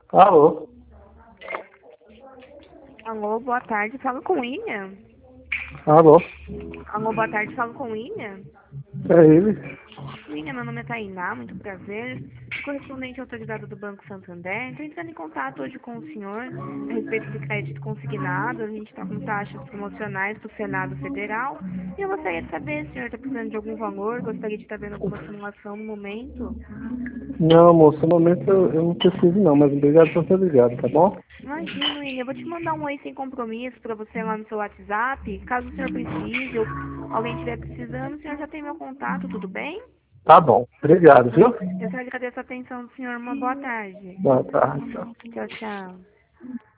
Alô? Alô, boa tarde, falo com o William. Alô? Alô, boa tarde, falo com o William. É ele? William, meu nome é Tainá, muito prazer. Correspondente autorizado do Banco Santander. Estou entrando em contato hoje com o senhor a respeito do crédito consignado. A gente está com taxas promocionais do Senado Federal. E eu gostaria de saber se o senhor está precisando de algum valor, gostaria de estar vendo alguma simulação no momento. Não, moço, no momento eu não preciso não, mas obrigado por ter ligado, tá bom? Imagino, William, eu vou te mandar um oi sem compromisso para você lá no seu WhatsApp. Caso o senhor precise ou alguém estiver precisando, o senhor já tem meu contato, tudo bem? Tá bom, obrigado, viu? Eu só agradeço a atenção do senhor. Uma boa tarde. Boa tarde, tchau. Tchau, tchau.